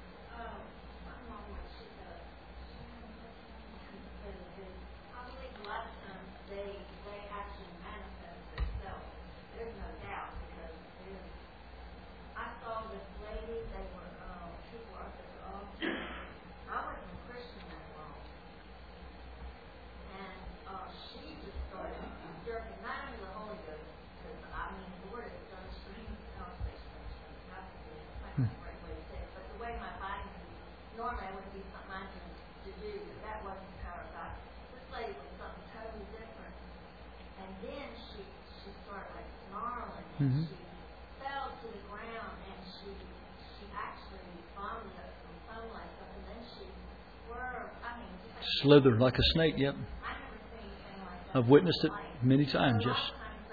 Mm-hmm. She fell to the ground and she actually vomited up some foam like that, and then she swerved. Slithered like a snake. Yep. I've never seen anything like that. I've witnessed it many times. Yes.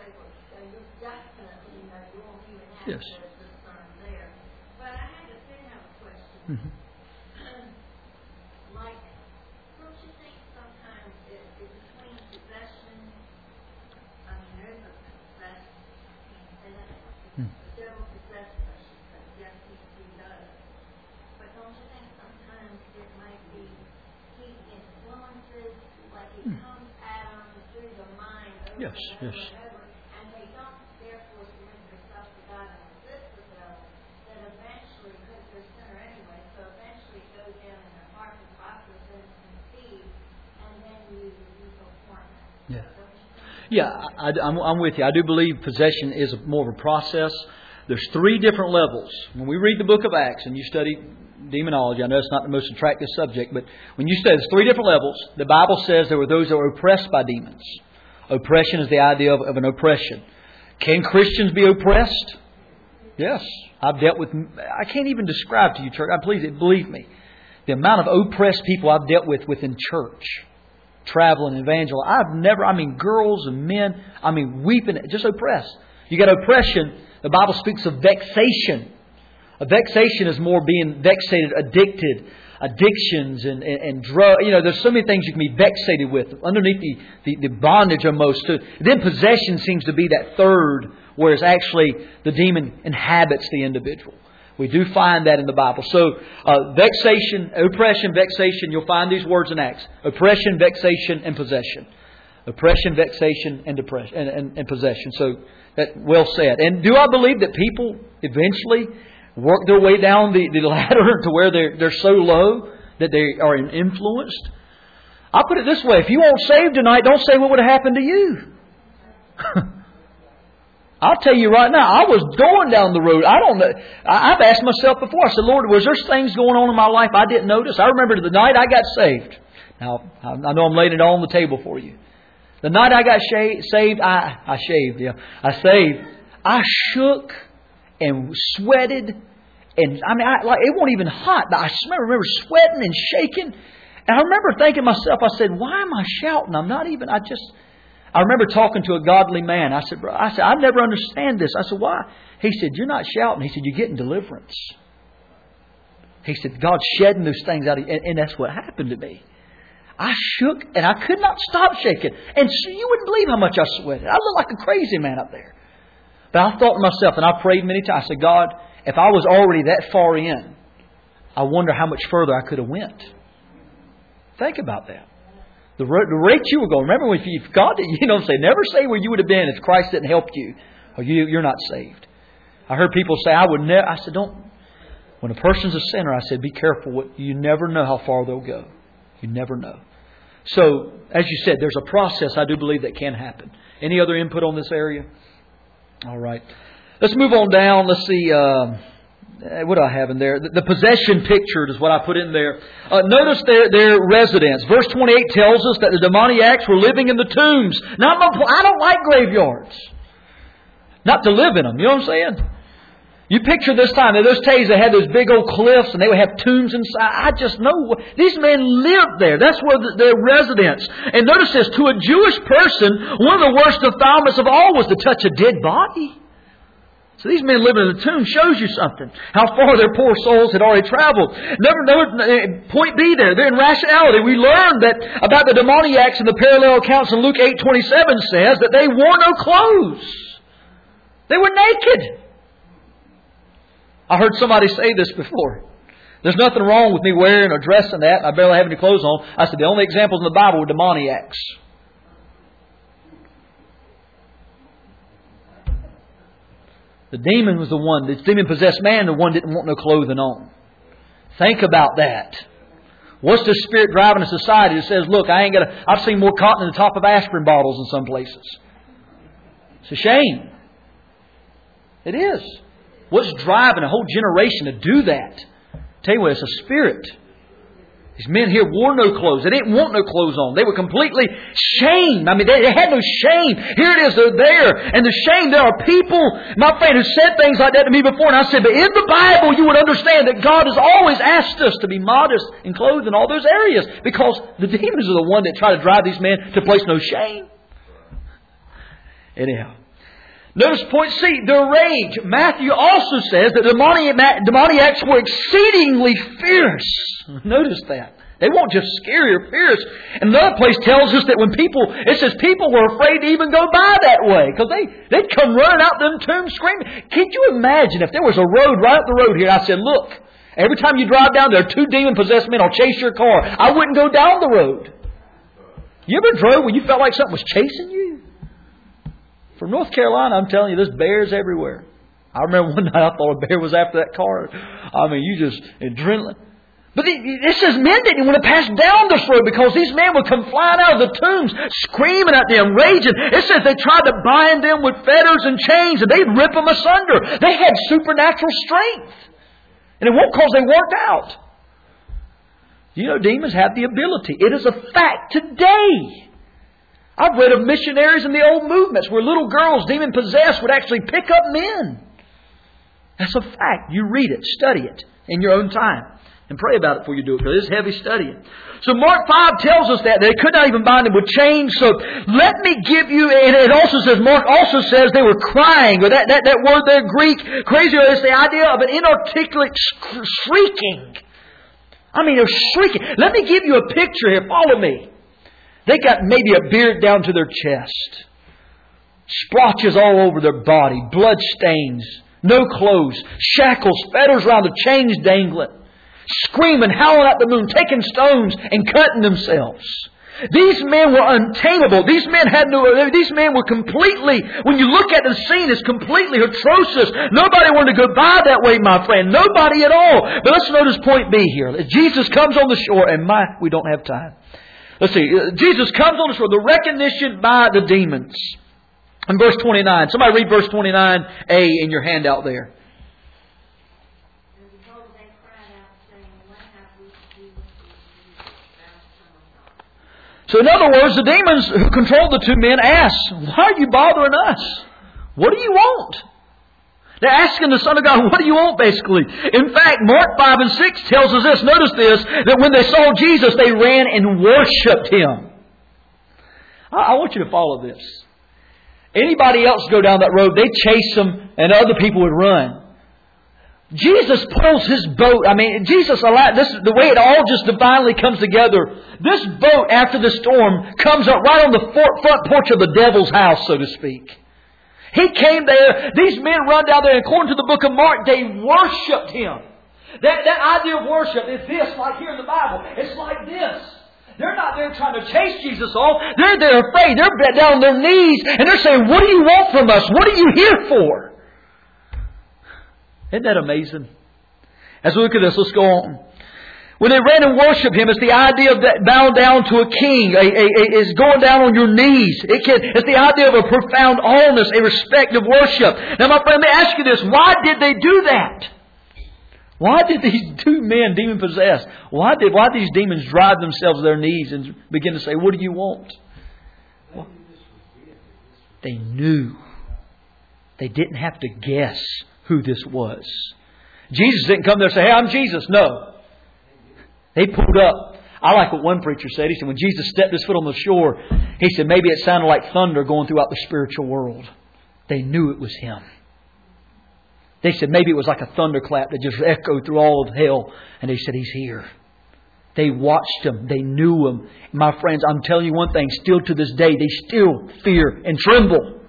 Yes. There. But I did have a question. Mm-hmm. Don't you think sometimes it's between possession? I mean, there's a possession. The devil possesses us, yes, he does. But don't you think sometimes it might be he influences, like he comes at them through the mind over whatever, and they don't therefore surrender themselves to God and resist the devil, that eventually, because they're sinner anyway, so eventually it goes down in their heart, the process is conceived, and then you perform it. Yeah. Yeah, I'm with you. I do believe possession is more of a process. There's 3 different levels. When we read the book of Acts and you study demonology. I know it's not the most attractive subject, but when you say there's 3 different levels, the Bible says there were those that were oppressed by demons. Oppression is the idea of an oppression. Can Christians be oppressed? Yes. I've dealt with, I can't even describe to you, church. Please, believe me. The amount of oppressed people I've dealt with within church, traveling, evangelizing. Girls and men, weeping, just oppressed. You got oppression. The Bible speaks of vexation. A vexation is more being vexated, addictions and drug. There's so many things you can be vexated with underneath the bondage almost. Then possession seems to be that third, whereas actually the demon inhabits the individual. We do find that in the Bible. So, vexation, oppression, vexation, you'll find these words in Acts. Oppression, vexation, and possession. Oppression, vexation, and depression and possession. So, that well said. And do I believe that people eventually work their way down the ladder to where they're so low that they are influenced? I'll put it this way. If you weren't saved tonight, don't say what would have happened to you. I'll tell you right now, I was going down the road. I don't know. I've asked myself before. I said, Lord, was there things going on in my life I didn't notice? I remember the night I got saved. Now, I know I'm laying it all on the table for you. The night I got saved, I shook and sweated. And it wasn't even hot, but I remember sweating and shaking. And I remember thinking to myself, I said, why am I shouting? I remember talking to a godly man. I said, I never understand this. I said, why? He said, you're not shouting. He said, you're getting deliverance. He said, God's shedding those things out of you. And that's what happened to me. I shook and I could not stop shaking. And so you wouldn't believe how much I sweated. I looked like a crazy man up there. But I thought to myself, and I prayed many times, I said, God, if I was already that far in, I wonder how much further I could have went. Think about that. The rate you were going. Remember, if God, never say where you would have been if Christ didn't help you, or you're not saved. I heard people say, I would never. I said, don't. When a person's a sinner, I said, be careful. You never know how far they'll go. You never know. So, as you said, there's a process I do believe that can happen. Any other input on this area? All right. Let's move on down. Let's see. What do I have in there? The possession pictured is what I put in there. Notice their residence. Verse 28 tells us that the demoniacs were living in the tombs. I don't like graveyards. Not to live in them. You know what I'm saying? You picture this time. In those days they had those big old cliffs and they would have tombs inside. I just know. These men lived there. That's where their residence. And notice this. To a Jewish person, one of the worst defilements of all was to touch a dead body. So these men living in the tomb shows you something. How far their poor souls had already traveled. Point B there. They're in rationality. We learned that about the demoniacs in the parallel accounts in Luke 8:27 says that they wore no clothes. They were naked. I heard somebody say this before. There's nothing wrong with me wearing or dressing that. I barely have any clothes on. I said the only examples in the Bible were demoniacs. The demon was the demon-possessed man, the one didn't want no clothing on. Think about that. What's the spirit driving a society that says, look, I've seen more cotton in the top of aspirin bottles in some places. It's a shame. It is. What's driving a whole generation to do that? Tell you what, it's a spirit. These men here wore no clothes. They didn't want no clothes on. They were completely shamed. They had no shame. Here it is, they're there. And the shame, there are people, my friend, who said things like that to me before. And I said, but in the Bible, you would understand that God has always asked us to be modest and clothed in all those areas. Because the demons are the one that try to drive these men to place no shame. Anyhow. Notice point C, their rage. Matthew also says that demoniacs were exceedingly fierce. Notice that. They weren't just scary or fierce. And another place tells us that it says people were afraid to even go by that way. Because they'd come running out them tombs screaming. Can you imagine if there was a road right up the road here? I said, look, every time you drive down there, 2 demon-possessed men will chase your car. I wouldn't go down the road. You ever drove when you felt like something was chasing you? From North Carolina, I'm telling you, there's bears everywhere. I remember one night I thought a bear was after that car. You just adrenaline. But it says men didn't want to pass down this road because these men would come flying out of the tombs, screaming at them, raging. It says they tried to bind them with fetters and chains and they'd rip them asunder. They had supernatural strength. And it won't because they worked out. You know, demons have the ability. It is a fact today. I've read of missionaries in the old movements where little girls, demon-possessed, would actually pick up men. That's a fact. You read it, study it in your own time. And pray about it before you do it, because it's heavy studying. So Mark 5 tells us that they could not even bind him with chains. So let me give you, and it also says, Mark also says they were crying. Or that word there, Greek, crazy, is the idea of an inarticulate shrieking. I mean, they're shrieking. Let me give you a picture here. Follow me. They got maybe a beard down to their chest. Splotches all over their body. Blood stains. No clothes. Shackles. Fetters around the chains dangling. Screaming, howling at the moon, taking stones and cutting themselves. These men were untamable. These men were completely, when you look at the scene, it's completely atrocious. Nobody wanted to go by that way, my friend. Nobody at all. But let's notice point B here. Jesus comes on the shore, and we don't have time. Let's see. Jesus comes on the shore, the recognition by the demons. In verse 29. Somebody read verse 29a in your handout there. So in other words, the demons who controlled the two men asked, why are you bothering us? What do you want? They're asking the Son of God, what do you want, basically? In fact, Mark 5 and 6 tells us this. Notice this, that when they saw Jesus, they ran and worshipped Him. I want you to follow this. Anybody else go down that road, they chase them and other people would run. Jesus pulls His boat. I mean, Jesus allowed this, the way it all just divinely comes together. This boat, after the storm, comes up right on the front porch of the devil's house, so to speak. He came there. These men run down there. And according to the book of Mark, they worshipped Him. That idea of worship is this, like here in the Bible. It's like this. They're not there trying to chase Jesus off. They're there afraid. They're down on their knees. And they're saying, what do you want from us? What are you here for? Isn't that amazing? As we look at this, let's go on. When they ran and worshiped Him, it's the idea of that bowing down to a king. It's going down on your knees. It's the idea of a profound awness, a respect of worship. Now, my friend, let me ask you this. Why did they do that? Why did these two men, demon-possessed, why did these demons drive themselves to their knees and begin to say, what do you want? Well, they knew. They didn't have to guess who this was. Jesus didn't come there and say, hey, I'm Jesus. No. They pulled up. I like what one preacher said. He said, when Jesus stepped His foot on the shore, he said, maybe it sounded like thunder going throughout the spiritual world. They knew it was Him. They said maybe it was like a thunderclap that just echoed through all of hell. And they said, He's here. They watched Him. They knew Him. My friends, I'm telling you one thing. Still to this day, they still fear and tremble.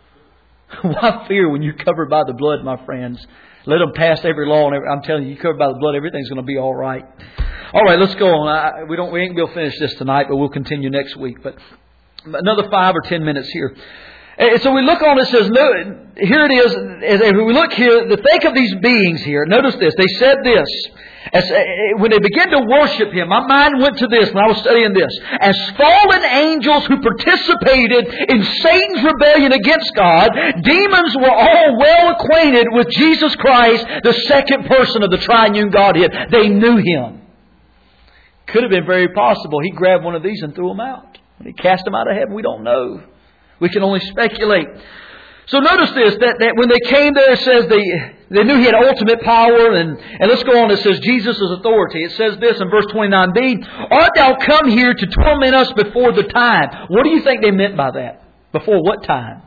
Why fear when you're covered by the blood, my friends? Let them pass every law. And I'm telling you, you're covered by the blood. Everything's going to be all right. All right, let's go on. We ain't going to be able to finish this tonight, but we'll continue next week. But another 5 or 10 minutes here. And so we look on it, it says, no, here it is. If we look here, think of these beings here. Notice this. They said this. When they began to worship Him, my mind went to this when I was studying this. As fallen angels who participated in Satan's rebellion against God, demons were all well acquainted with Jesus Christ, the second person of the triune Godhead. They knew Him. Could have been very possible. He grabbed one of these and threw them out. He cast them out of heaven. We don't know. We can only speculate. So notice this, that when they came there, it says they knew He had ultimate power. And let's go on. It says Jesus' authority. It says this in verse 29b, art thou come here to torment us before the time? What do you think they meant by that? Before what time?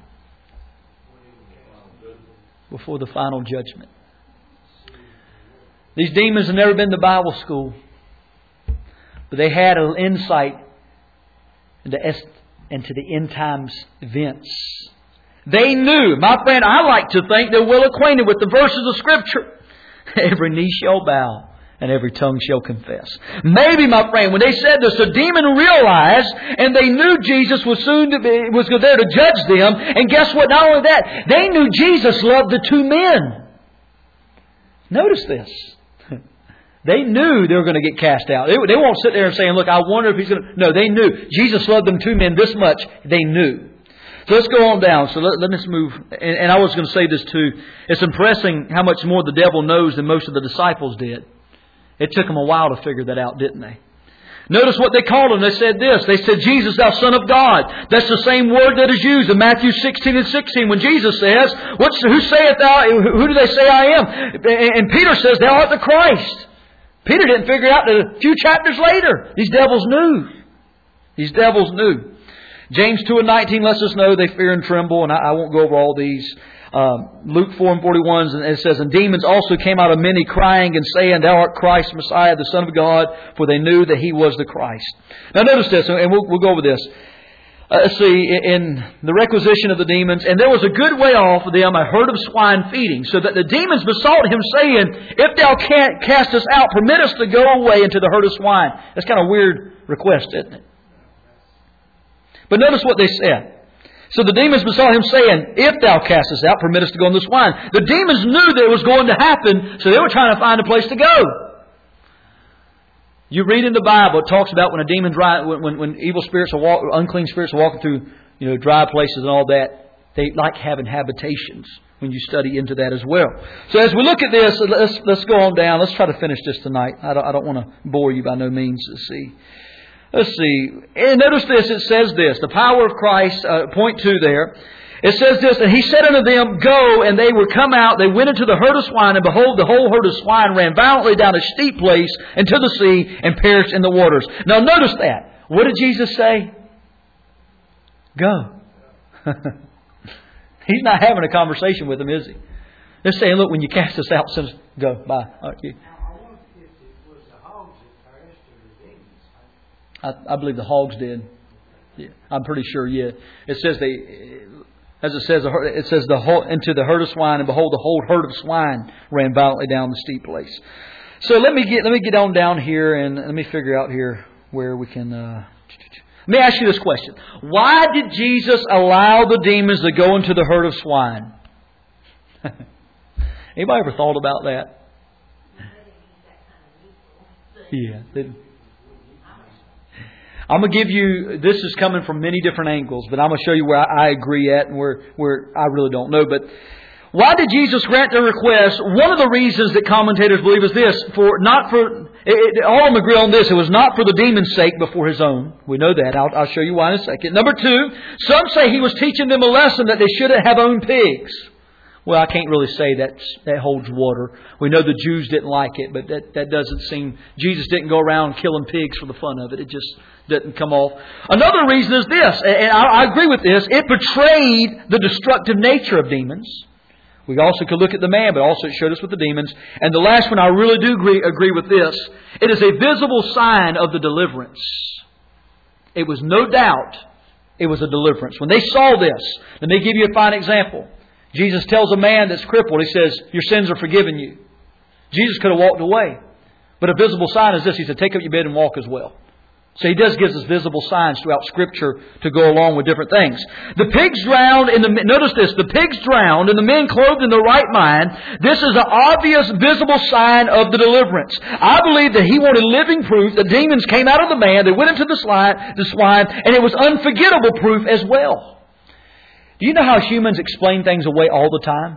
Before the final judgment. These demons have never been to Bible school. But they had an insight into the end times events. They knew. My friend, I like to think they're well acquainted with the verses of Scripture. Every knee shall bow and every tongue shall confess. Maybe, my friend, when they said this, the demon realized and they knew Jesus was there to judge them. And guess what? Not only that, they knew Jesus loved the two men. Notice this. They knew they were going to get cast out. They won't sit there and saying, look, I wonder if He's going to... No, they knew. Jesus loved them two men this much. They knew. So let's go on down. So let us move. And I was going to say this too. It's impressing how much more the devil knows than most of the disciples did. It took them a while to figure that out, didn't they? Notice what they called him. They said this. They said, Jesus, thou Son of God. That's the same word that is used in Matthew 16 and 16 when Jesus says, who saith thou? Who do they say I am? And Peter says, thou art the Christ. Peter didn't figure it out until a few chapters later. These devils knew. These devils knew. James 2 and 19 lets us know they fear and tremble, and I won't go over all these. Luke 4 and 41, and it says, and demons also came out of many, crying and saying, thou art Christ, Messiah, the Son of God, for they knew that He was the Christ. Now notice this, and we'll go over this. Let's see, in the requisition of the demons, and there was a good way off of them a herd of swine feeding, so that the demons besought Him, saying, if thou can't cast us out, permit us to go away into the herd of swine. That's kind of a weird request, isn't it? But notice what they said. So the demons besought Him, saying, if thou cast us out, permit us to go in the swine. The demons knew that it was going to happen, so they were trying to find a place to go. You read in the Bible, it talks about when a demon when evil spirits or unclean spirits are walking through dry places and all that, they like having habitations. When you study into that as well. So as we look at this, let's go on down. Let's try to finish this tonight. I don't want to bore you by no means. Let's see. And notice this. It says this. The power of Christ, point 2 there. It says this. And He said unto them, go, and they were come out. They went into the herd of swine, and behold, the whole herd of swine ran violently down a steep place into the sea and perished in the waters. Now notice that. What did Jesus say? Go. He's not having a conversation with them, is He? They're saying, look, when you cast us out, says, go, bye. I believe the hogs did. Yeah, I'm pretty sure. Yeah, it says into the herd of swine, and behold, the whole herd of swine ran violently down the steep place. So let me get on down here, and let me figure out here where we can. Let me ask you this question: why did Jesus allow the demons to go into the herd of swine? Anybody ever thought about that? Yeah. I'm going to give you, this is coming from many different angles, but I'm going to show you where I agree at and where I really don't know. But why did Jesus grant their request? One of the reasons that commentators believe is this, all of them agree on this, it was not for the demon's sake, but for His own. We know that. I'll show you why in a second. Number 2, some say He was teaching them a lesson that they shouldn't have owned pigs. Well, I can't really say that holds water. We know the Jews didn't like it, but that doesn't seem... Jesus didn't go around killing pigs for the fun of it. It just didn't come off. Another reason is this, and I agree with this. It portrayed the destructive nature of demons. We also could look at the man, but also it showed us with the demons. And the last one, I really do agree with this. It is a visible sign of the deliverance. It was no doubt it was a deliverance. When they saw this, let me give you a fine example. Jesus tells a man that's crippled, He says, your sins are forgiven you. Jesus could have walked away. But a visible sign is this. He said, take up your bed and walk as well. So He does give us visible signs throughout Scripture to go along with different things. The pigs drowned notice this, the pigs drowned and the men clothed in the right mind. This is an obvious, visible sign of the deliverance. I believe that He wanted living proof that demons came out of the man, they went into the swine, and it was unforgettable proof as well. Do you know how humans explain things away all the time?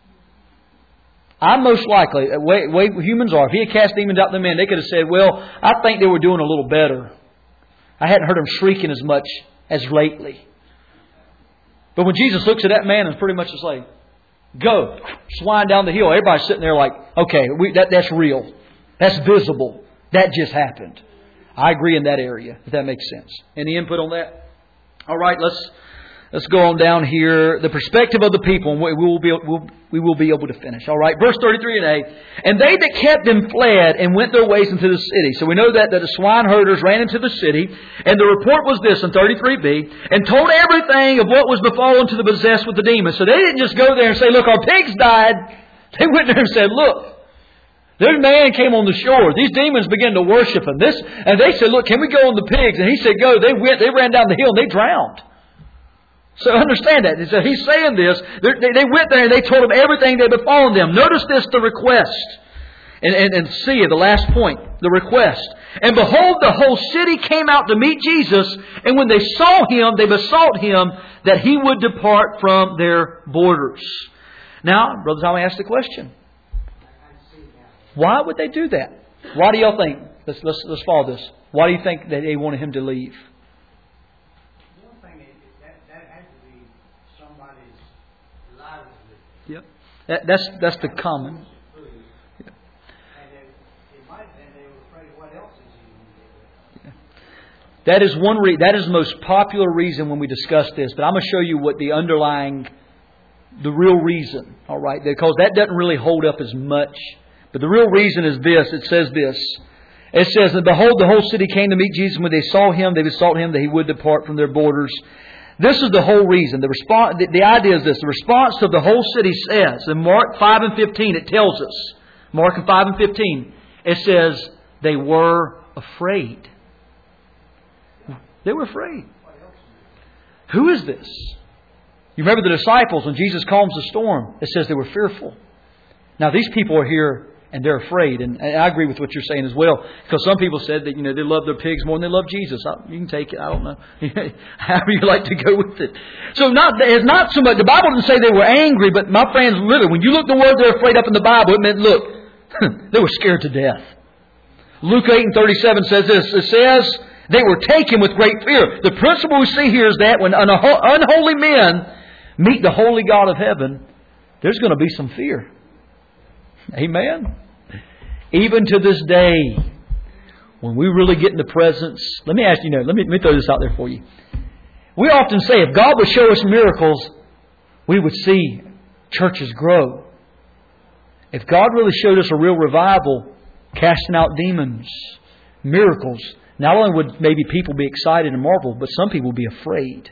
I'm most likely, the way humans are, if He had cast demons out of the men, they could have said, well, I think they were doing a little better. I hadn't heard them shrieking as much as lately. But when Jesus looks at that man, it's pretty much just like, go, swine down the hill. Everybody's sitting there like, okay, that's real. That's visible. That just happened. I agree in that area, if that makes sense. Any input on that? All right, let's go on down here. The perspective of the people, and we will be able to finish. All right, verse 33a. And they that kept them fled and went their ways into the city. So we know that the swine herders ran into the city. And the report was this in 33b. And told everything of what was befallen to the possessed with the demons. So they didn't just go there and say, look, our pigs died. They went there and said, look, this man came on the shore. These demons began to worship him. And they said, look, can we go on the pigs? And he said, go. They ran down the hill and they drowned. So understand that. So He's saying this. They went there and they told him everything that had befallen them. Notice this, the request. And C, the last point, the request. And behold, the whole city came out to meet Jesus, and when they saw Him, they besought Him that He would depart from their borders. Now, Brother Tommy asked the question. Why would they do that? Why do y'all think? Let's follow this. Why do you think that they wanted Him to leave? One thing is that had to be somebody's livelihood. Yep. That's the common. Yep. And it might have been they were afraid of what else is he going to do. That is that is the most popular reason when we discuss this. But I'm going to show you what the real reason. All right, because that doesn't really hold up as much. But the real reason is this. It says this. It says, and behold, the whole city came to meet Jesus. When they saw Him, they besought Him that He would depart from their borders. This is the whole reason. The idea is this. The response of the whole city says, in Mark 5 and 15, it tells us, Mark 5 and 15, it says, they were afraid. They were afraid. Who is this? You remember the disciples, when Jesus calms the storm, it says they were fearful. Now these people are here and they're afraid. And I agree with what you're saying as well. Because some people said that, they love their pigs more than they love Jesus. You can take it. I don't know. However you like to go with it. So it's not so much, the Bible doesn't say they were angry, but my friends, literally, when you look the word they're afraid up in the Bible, it meant, look, they were scared to death. Luke 8 and 37 says this. It says, they were taken with great fear. The principle we see here is that when unholy men meet the holy God of heaven, there's going to be some fear. Amen? Even to this day, when we really get in the presence, let me ask you, let me throw this out there for you. We often say if God would show us miracles, we would see churches grow. If God really showed us a real revival, casting out demons, miracles, not only would maybe people be excited and marvel, but some people would be afraid.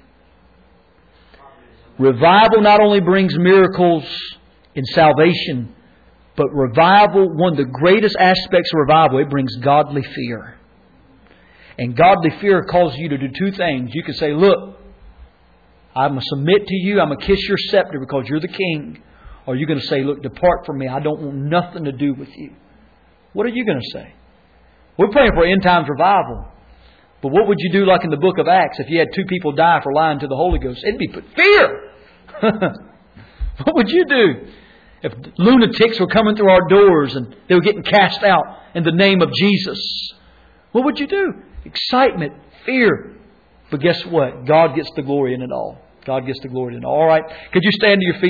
Revival not only brings miracles in salvation, but revival, one of the greatest aspects of revival, it brings godly fear. And godly fear causes you to do two things. You can say, look, I'm going to submit to you. I'm going to kiss your scepter because you're the king. Or you're going to say, look, depart from me. I don't want nothing to do with you. What are you going to say? We're praying for end times revival. But what would you do like in the book of Acts if you had 2 people die for lying to the Holy Ghost? It'd be fear. What would you do? If lunatics were coming through our doors and they were getting cast out in the name of Jesus, what would you do? Excitement, fear. But guess what? God gets the glory in it all. God gets the glory in it all. All right. Could you stand to your feet?